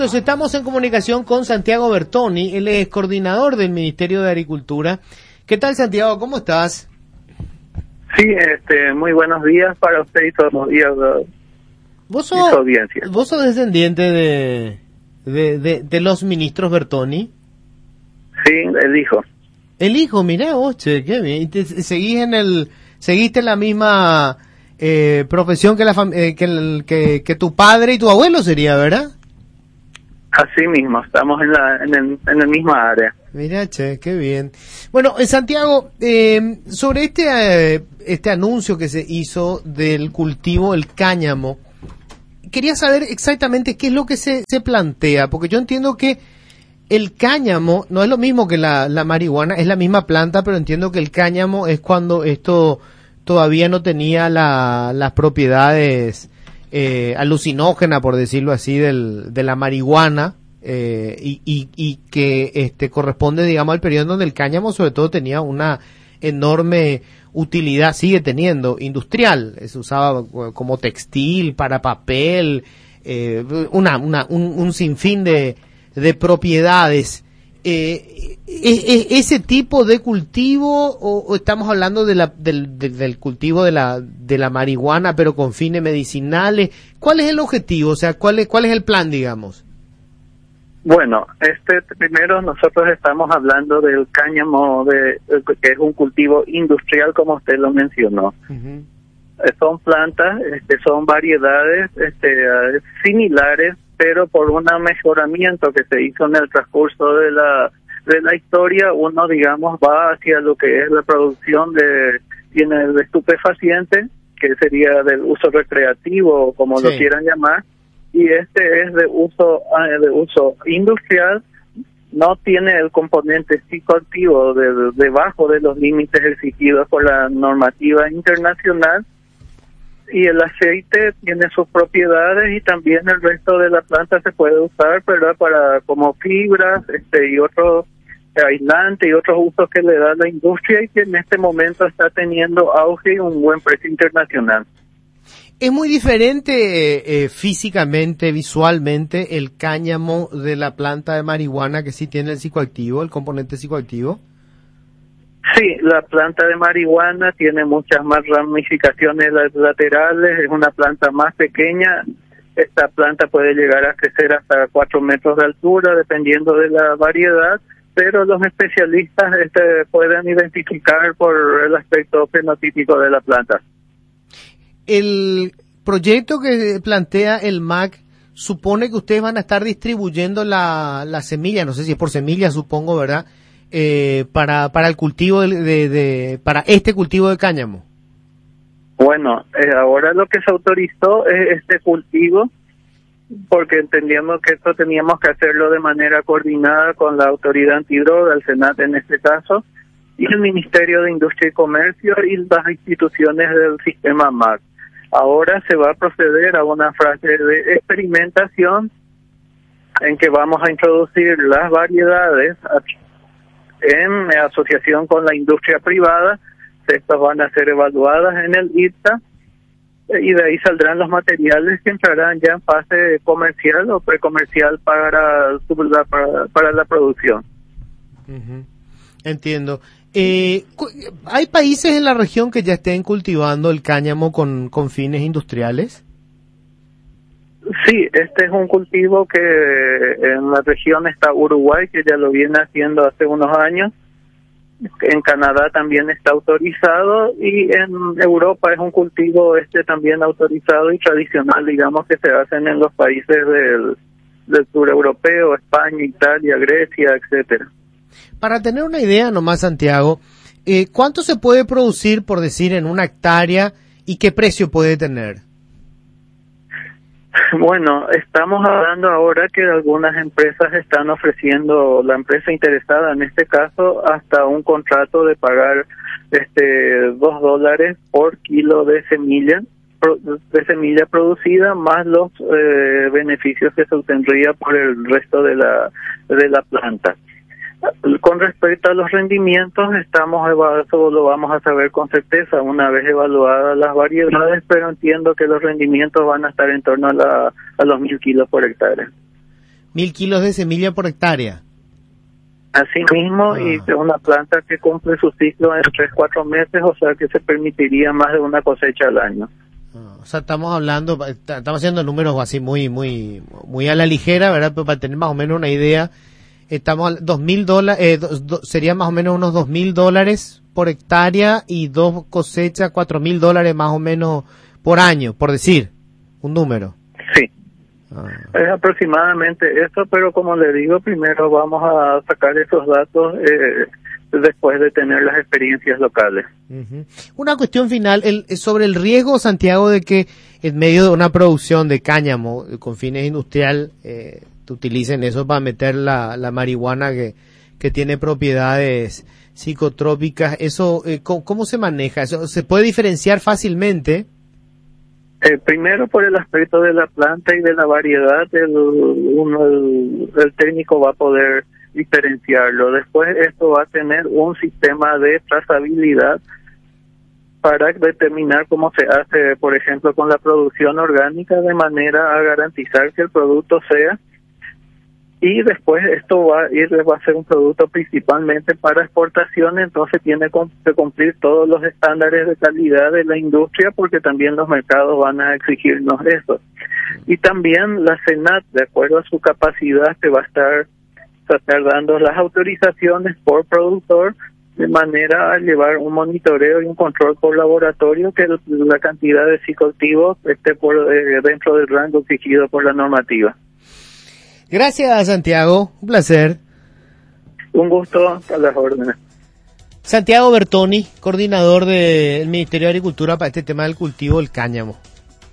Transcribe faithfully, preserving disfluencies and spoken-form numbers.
Entonces, estamos en comunicación con Santiago Bertoni, él es coordinador del Ministerio de Agricultura. ¿Qué tal, Santiago? ¿Cómo estás? Sí, este, muy buenos días para usted y todos los días de ¿Vos su sos, audiencia. ¿Vos sos descendiente de, de, de, de los ministros Bertoni? Sí, el hijo. El hijo, mirá vos, che, qué bien. ¿Y te, seguís en el, seguiste la misma eh, profesión que, la fam eh, que, el, que, que tu padre y tu abuelo sería, ¿verdad? Así mismo, estamos en la en el, en la misma área. Mira, che, qué bien. Bueno, en Santiago, eh, sobre este eh, este anuncio que se hizo del cultivo del cáñamo, quería saber exactamente qué es lo que se, se plantea, porque yo entiendo que el cáñamo no es lo mismo que la, la marihuana, es la misma planta, pero entiendo que el cáñamo es cuando esto todavía no tenía la, las propiedades eh, alucinógenas, por decirlo así, del, de la marihuana, eh, y, y, y que este corresponde, digamos, al periodo donde el cáñamo sobre todo tenía una enorme utilidad, sigue teniendo, industrial, se usaba como textil, para papel, eh, una, una, un, un sinfín de, de propiedades. Eh, ¿es, es ese tipo de cultivo o, o estamos hablando de la, del, del, del cultivo de la, de la marihuana pero con fines medicinales? ¿Cuál es el objetivo? O sea, ¿cuál es, cuál es el plan, digamos? Bueno, este primero nosotros estamos hablando del cáñamo, de que es un cultivo industrial, como usted lo mencionó. Uh-huh. Son plantas, este, son variedades este, similares, pero por un mejoramiento que se hizo en el transcurso de la de la historia, uno, digamos, va hacia lo que es la producción de, tiene de estupefacientes, que sería del uso recreativo, como sí. lo quieran llamar, y este es de uso de uso industrial, no tiene el componente psicoactivo de, debajo de los límites exigidos por la normativa internacional, y el aceite tiene sus propiedades y también el resto de la planta se puede usar, ¿verdad? Para como fibras, este y otros aislantes y otros usos que le da la industria y que en este momento está teniendo auge y un buen precio internacional. ¿Es muy diferente eh, físicamente, visualmente, el cáñamo de la planta de marihuana que sí tiene el psicoactivo, el componente psicoactivo? Sí, la planta de marihuana tiene muchas más ramificaciones laterales, es una planta más pequeña. Esta planta puede llegar a crecer hasta cuatro metros de altura, dependiendo de la variedad, pero los especialistas este, pueden identificar por el aspecto fenotípico de la planta. El proyecto que plantea el M A C supone que ustedes van a estar distribuyendo la, la semilla, no sé si es por semilla, supongo, ¿verdad?, eh, para para el cultivo de, de, de para este cultivo de cáñamo. Bueno, eh, ahora lo que se autorizó es este cultivo, porque entendíamos que esto teníamos que hacerlo de manera coordinada con la autoridad antidroga, el Senat en este caso, y el Ministerio de Industria y Comercio y las instituciones del sistema M A C. Ahora se va a proceder a una fase de experimentación en que vamos a introducir las variedades en asociación con la industria privada. Estas van a ser evaluadas en el I T A y de ahí saldrán los materiales que entrarán ya en fase comercial o precomercial para, para, para la producción. Uh-huh. Entiendo. Eh, ¿Hay países en la región que ya estén cultivando el cáñamo con, con fines industriales? Sí, este es un cultivo que en la región está Uruguay, que ya lo viene haciendo hace unos años. En Canadá también está autorizado y en Europa es un cultivo este también autorizado y tradicional, digamos, que se hacen en los países del, del sur europeo, España, Italia, Grecia, etcétera. Para tener una idea nomás, Santiago, eh, ¿cuánto se puede producir, por decir, en una hectárea y qué precio puede tener? Bueno, estamos hablando ahora que algunas empresas están ofreciendo, la empresa interesada en este caso, hasta un contrato de pagar este dos dólares por kilo de semilla, de semilla producida, más los eh, beneficios que se obtendría por el resto de la de la planta. Con respecto a los rendimientos, estamos evaluando, lo vamos a saber con certeza una vez evaluadas las variedades, pero entiendo que los rendimientos van a estar en torno a, la, a los mil kilos por hectárea. Mil kilos de semilla por hectárea. Así mismo, ah. y de una planta que cumple su ciclo en tres, cuatro meses, o sea que se permitiría más de una cosecha al año. Ah, o sea, estamos hablando, estamos haciendo números así muy, muy, muy a la ligera, ¿verdad? Pero para tener más o menos una idea, estamos dos mil dólares, eh, do, do, serían más o menos unos dos mil dólares por hectárea y dos cosechas, cuatro mil dólares más o menos por año, por decir, un número. Sí. Ah. Es aproximadamente eso, pero como le digo, primero vamos a sacar esos datos eh, después de tener las experiencias locales. Uh-huh. Una cuestión final, el, sobre el riesgo, Santiago, de que en medio de una producción de cáñamo con fines industrial eh, te utilicen eso para meter la, la marihuana que, que tiene propiedades psicotrópicas. Eso, eh, ¿cómo, ¿cómo se maneja? ¿Eso se puede diferenciar fácilmente? Eh, primero por el aspecto de la planta y de la variedad, el, uno, el, el técnico va a poder diferenciarlo. Después esto va a tener un sistema de trazabilidad para determinar cómo se hace, por ejemplo, con la producción orgánica, de manera a garantizar que el producto sea. Y después esto va a ir, va a ser un producto principalmente para exportación, entonces tiene que cumplir todos los estándares de calidad de la industria, porque también los mercados van a exigirnos eso. Y también la SENAT, de acuerdo a su capacidad, se va a estar, va a estar dando las autorizaciones por productor, de manera a llevar un monitoreo y un control por laboratorio, que la cantidad de psicoactivos esté por eh, dentro del rango exigido por la normativa. Gracias, Santiago. Un placer. Un gusto, a las órdenes. Santiago Bertoni, coordinador del Ministerio de Agricultura para este tema del cultivo del cáñamo.